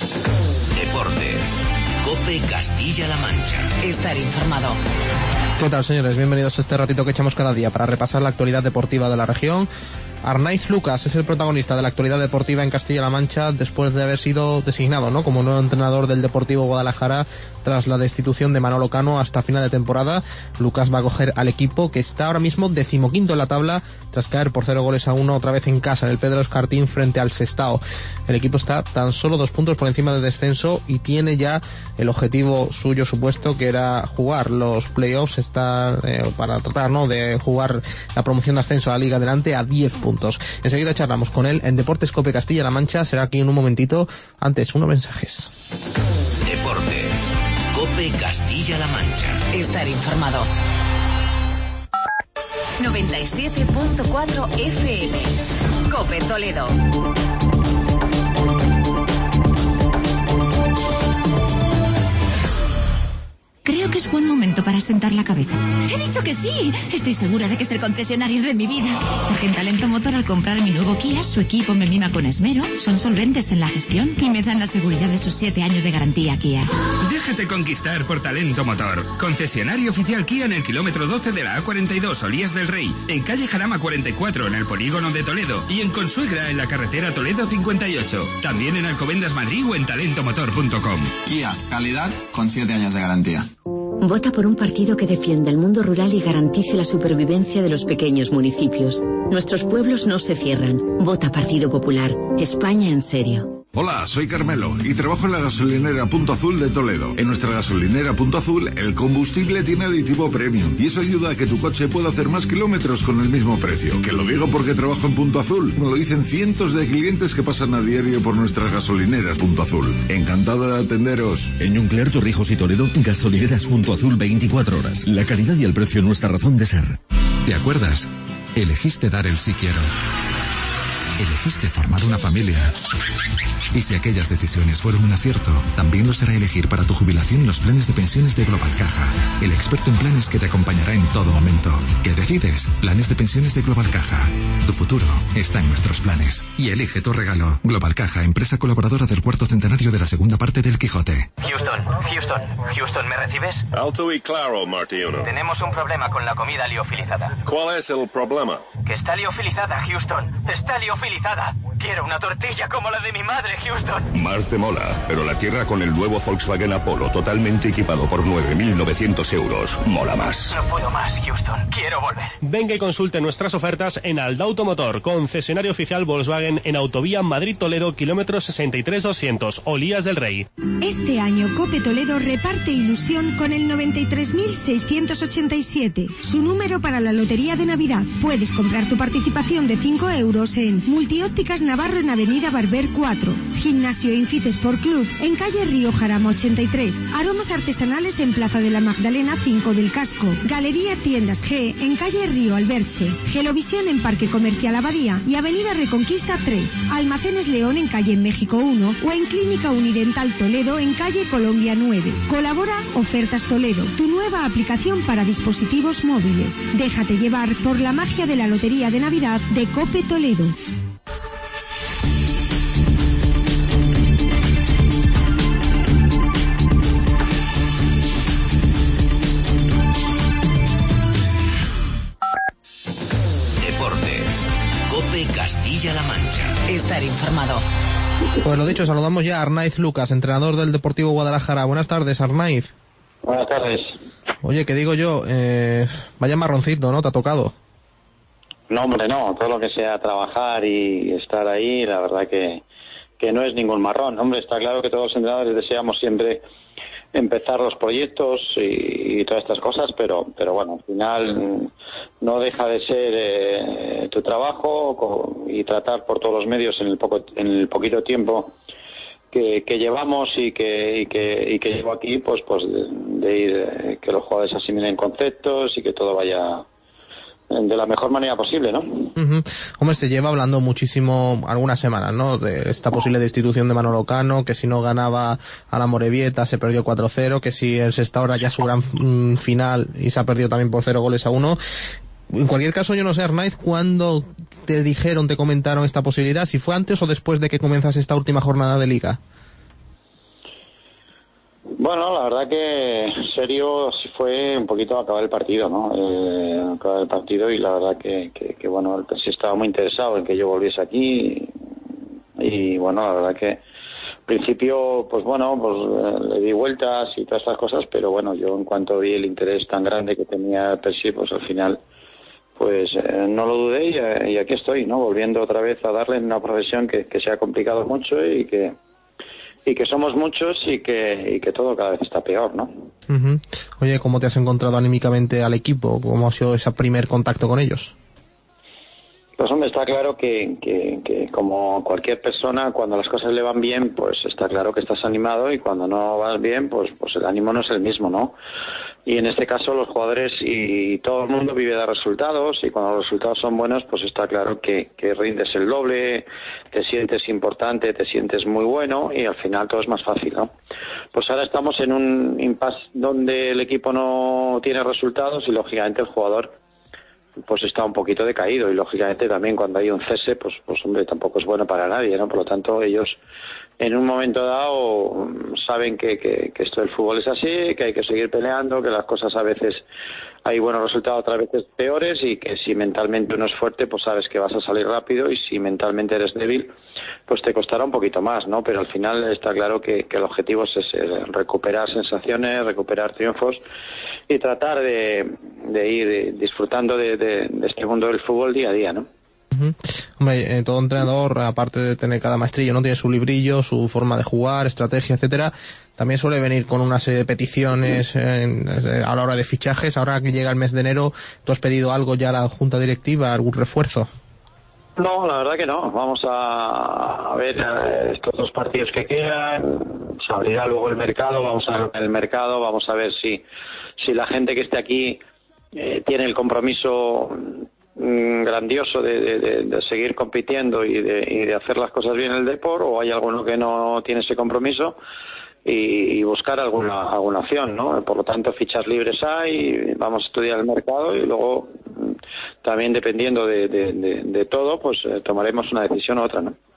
Deportes. COPE Castilla-La Mancha. Estar informado. ¿Qué tal, señores? Bienvenidos a este ratito que echamos cada día para repasar la actualidad deportiva de la región. Arnaiz Lucas es el protagonista de la actualidad deportiva en Castilla-La Mancha después de haber sido designado, ¿no?, como nuevo entrenador del Deportivo Guadalajara tras la destitución de Manolo Cano hasta final de temporada. Lucas va a coger al equipo que está ahora mismo 15º en la tabla tras caer por 0-1 otra vez en casa en el Pedro Escartín frente al Sestao. El equipo está tan solo 2 puntos por encima de descenso y tiene ya el objetivo suyo supuesto, que era jugar los playoffs, para tratar, ¿no?, de jugar la promoción de ascenso a la Liga adelante a 10 puntos. Enseguida charlamos con él en Deportes COPE Castilla-La Mancha. Será aquí en un momentito. Antes, unos mensajes. Deportes COPE Castilla-La Mancha. Estar informado. 97.4 FM. COPE Toledo. Creo que es buen momento para sentar la cabeza. ¡He dicho que sí! Estoy segura de que es el concesionario de mi vida. Porque en Talento Motor, al comprar mi nuevo Kia, su equipo me mima con esmero, son solventes en la gestión y me dan la seguridad de sus 7 años de garantía Kia. Déjate conquistar por Talento Motor. Concesionario oficial Kia en el kilómetro 12 de la A42, Olías del Rey. En calle Jarama 44, en el polígono de Toledo. Y en Consuegra, en la carretera Toledo 58. También en Alcobendas Madrid o en talentomotor.com. Kia, calidad con 7 años de garantía. Vota por un partido que defienda el mundo rural y garantice la supervivencia de los pequeños municipios. Nuestros pueblos no se cierran. Vota Partido Popular. España en serio. Hola, soy Carmelo y trabajo en la gasolinera Punto Azul de Toledo. En nuestra gasolinera Punto Azul, el combustible tiene aditivo premium y eso ayuda a que tu coche pueda hacer más kilómetros con el mismo precio. Que lo digo porque trabajo en Punto Azul. Me lo dicen cientos de clientes que pasan a diario por nuestras gasolineras Punto Azul. Encantado de atenderos. En Yunclear, Torrijos y Toledo, gasolineras Punto Azul 24 horas. La calidad y el precio nuestra razón de ser. ¿Te acuerdas? Elegiste dar el sí quiero. Elegiste formar una familia. Y si aquellas decisiones fueron un acierto, también lo será elegir para tu jubilación los planes de pensiones de Global Caja, el experto en planes que te acompañará en todo momento. ¿Qué decides? Planes de pensiones de Global Caja. Tu futuro está en nuestros planes. Y elige tu regalo. Global Caja, empresa colaboradora del 4º centenario de la segunda parte del Quijote. Houston, ¿me recibes? Alto y claro, Marty 1. Tenemos un problema con la comida liofilizada. ¿Cuál es el problema? Que está liofilizada, Houston. Está liofilizada. Quiero una tortilla como la de mi madre, Houston. Más te mola, pero la tierra con el nuevo Volkswagen Apollo totalmente equipado por 9.900 euros. Mola más. No puedo más, Houston. Quiero volver. Venga y consulte nuestras ofertas en Aldauto Motor, concesionario oficial Volkswagen en Autovía Madrid-Toledo, kilómetro 63-200, Olías del Rey. Este año COPE Toledo reparte ilusión con el 93.687, su número para la Lotería de Navidad. Puedes comprar tu participación de 5 euros en Multiópticas Navarro en Avenida Barber 4, Gimnasio Infit Sport Club en calle Río Jarama 83, Aromas Artesanales en Plaza de la Magdalena 5 del Casco, Galería Tiendas G en calle Río Alberche, Gelovisión en Parque Comercial Abadía y Avenida Reconquista 3, Almacenes León en calle México 1 o en Clínica Unidental Toledo en calle Colombia 9. Colabora Ofertas Toledo, tu nueva aplicación para dispositivos móviles. Déjate llevar por la magia de la Lotería de Navidad de COPE Toledo. COPE Castilla-La Mancha. Estar informado. Pues lo dicho, saludamos ya a Arnaiz Lucas, entrenador del Deportivo Guadalajara. Buenas tardes, Arnaiz. Buenas tardes. Oye, que digo yo, vaya marroncito, ¿no? ¿Te ha tocado? No, hombre, no. Todo lo que sea trabajar y estar ahí, la verdad que no es ningún marrón. Hombre, está claro que todos los entrenadores deseamos siempre empezar los proyectos y todas estas cosas, pero bueno, al final no deja de ser tu trabajo y tratar por todos los medios en el poquito tiempo que llevamos y que llevo aquí, pues de ir que los jugadores asimilen conceptos y que todo vaya de la mejor manera posible, ¿no? Uh-huh. Hombre, se lleva hablando muchísimo algunas semanas, ¿no? De esta posible destitución de Manolo Cano, que si no ganaba a la Morevieta se perdió 4-0, que si el Sestao ahora ya su gran final y se ha perdido también por 0-1. En cualquier caso, yo no sé, Arnaiz, ¿cuándo te comentaron esta posibilidad? ¿Si fue antes o después de que comenzase esta última jornada de Liga? Bueno, la verdad que serio sí fue un poquito acabar el partido, ¿no? Acabar el partido y la verdad que bueno, sí estaba muy interesado en que yo volviese aquí y bueno, la verdad que al principio, pues bueno, pues le di vueltas y todas estas cosas, pero bueno, yo en cuanto vi el interés tan grande que tenía Percy, pues al final pues no lo dudé y aquí estoy, ¿no? Volviendo otra vez a darle en una profesión que se ha complicado mucho y que somos muchos y que todo cada vez está peor, ¿no? Uh-huh. Oye, ¿cómo te has encontrado anímicamente al equipo? ¿Cómo ha sido ese primer contacto con ellos? Pues hombre, está claro que como cualquier persona, cuando las cosas le van bien, pues está claro que estás animado y cuando no vas bien, pues el ánimo no es el mismo, ¿no? Y en este caso los jugadores y todo el mundo vive de resultados y cuando los resultados son buenos, pues está claro que rindes el doble, te sientes importante, te sientes muy bueno y al final todo es más fácil, ¿no? Pues ahora estamos en un impasse donde el equipo no tiene resultados y lógicamente el jugador pues está un poquito decaído y lógicamente también cuando hay un cese pues hombre tampoco es bueno para nadie, ¿no? Por lo tanto ellos en un momento dado saben que esto del fútbol es así, que hay que seguir peleando, que las cosas a veces hay buenos resultados, otras veces peores y que si mentalmente uno es fuerte pues sabes que vas a salir rápido y si mentalmente eres débil pues te costará un poquito más, ¿no? Pero al final está claro que el objetivo es recuperar sensaciones, recuperar triunfos y tratar de ir disfrutando de este mundo del fútbol día a día, ¿no? Uh-huh. Hombre, todo entrenador, aparte de tener cada maestrillo, ¿no? Tiene su librillo, su forma de jugar, estrategia, etcétera. También suele venir con una serie de peticiones a la hora de fichajes. Ahora que llega el mes de enero, ¿tú has pedido algo ya a la junta directiva, algún refuerzo? No, la verdad que no. Vamos a ver estos 2 partidos que quedan. Se abrirá luego el mercado. Vamos a ver el mercado. Vamos a ver si la gente que esté aquí tiene el compromiso grandioso de seguir compitiendo y de hacer las cosas bien en el deporte, o hay alguno que no tiene ese compromiso y buscar alguna opción, ¿no? Por lo tanto, fichas libres hay, vamos a estudiar el mercado y luego también dependiendo de todo, pues tomaremos una decisión u otra, ¿no?